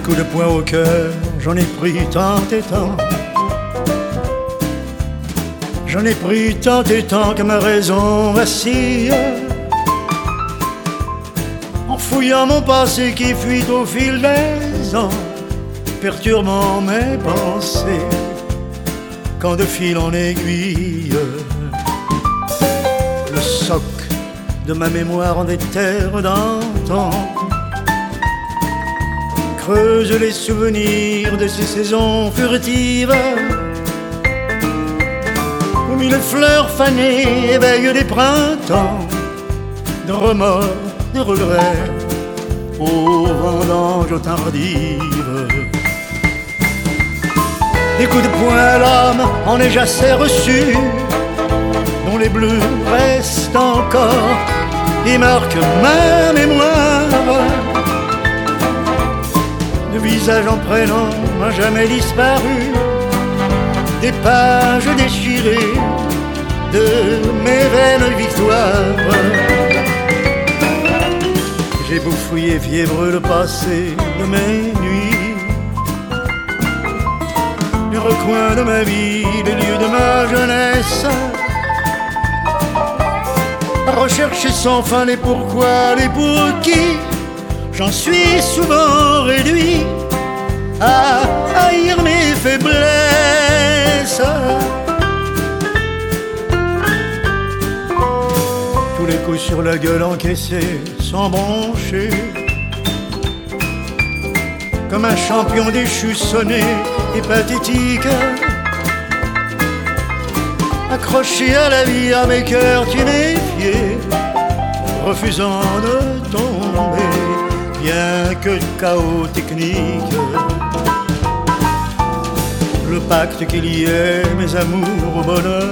coups de poing au cœur, j'en ai pris tant et tant. J'en ai pris tant et tant que ma raison vacille, en fouillant mon passé qui fuit au fil des ans, perturbant mes pensées quand de fil en aiguille le soc de ma mémoire en des terres d'antan creuse les souvenirs de ces saisons furtives où mille fleurs fanées éveillent des printemps de remords, de regrets aux vendanges tardives. Des coups de poing à l'âme en ai assez reçus, dont les bleus restent encore et marquent ma mémoire. Le visage en prénom n'a jamais disparu, des pages déchirées de mes vaines victoires. J'ai beau fouiller fiévreux le passé de mes nuits, les recoins de ma vie, les lieux de ma jeunesse, à rechercher sans fin les pourquoi, les pour qui, j'en suis souvent réduit à haïr mes faiblesses. Tous les coups sur la gueule encaissés sans broncher, comme un champion déchu sonné et pathétique, accroché à la vie à mes cœurs tuméfiés, refusant de tomber, bien que chaos technique. Le pacte qui liait mes amours au bonheur,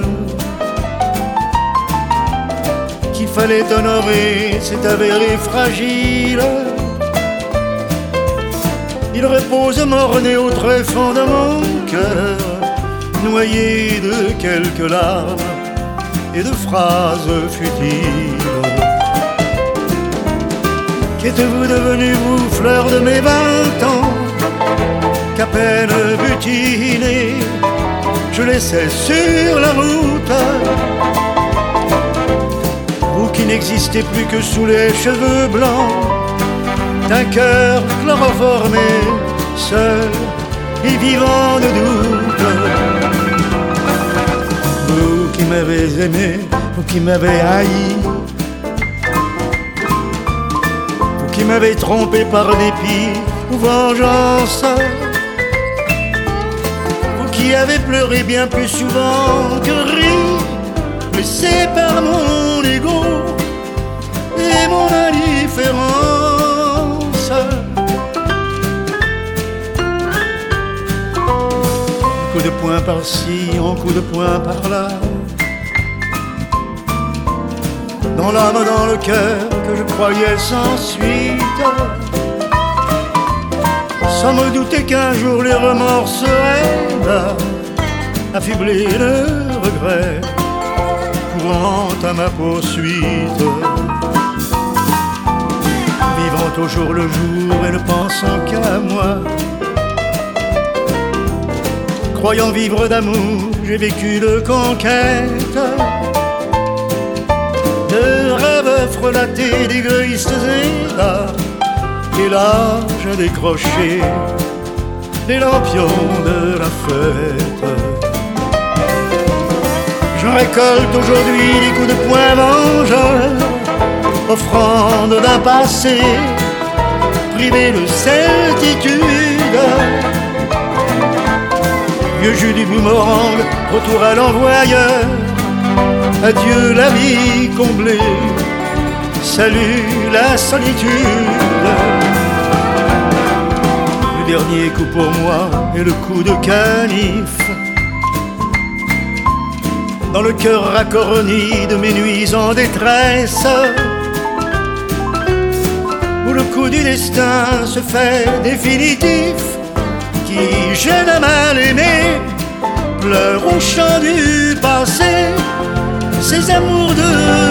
qu'il fallait honorer, s'est avéré fragile. Il repose morné au tréfonds de mon cœur, noyé de quelques larmes et de phrases futiles. Qu'êtes-vous devenu, vous, fleur de mes 20 ans, qu'à peine butiné, je laissais sur la route? Vous qui n'existez plus que sous les cheveux blancs d'un cœur chloroformé, seul et vivant de doute. Vous qui m'avez aimé, vous qui m'avez haï, vous qui m'avez trompé par dépit ou vengeance, vous qui avez pleuré bien plus souvent que ri, blessé par mon ego et mon indifférence. Un coup de poing par-ci, un coup de poing par-là, dans l'âme, dans le cœur que je croyais sans suite, sans me douter qu'un jour les remords seraient là, affublés de regrets, courant à ma poursuite, vivant au jour le jour et ne pensant qu'à moi. Croyant vivre d'amour, j'ai vécu de conquête, de rêves frelatés d'égoïstes états. Et là, j'ai décroché les lampions de la fête. Je récolte aujourd'hui des coups de poing vengeurs, offrande d'un passé privé de certitude. Vieux jus du boomerang, retour à l'envoyeur. Adieu la vie comblée, salut la solitude. Le dernier coup pour moi est le coup de canif, dans le cœur racorni de mes nuits en détresse, où le coup du destin se fait définitif, qui gêne à mal aimer, pleure au chant du passé, ces amours de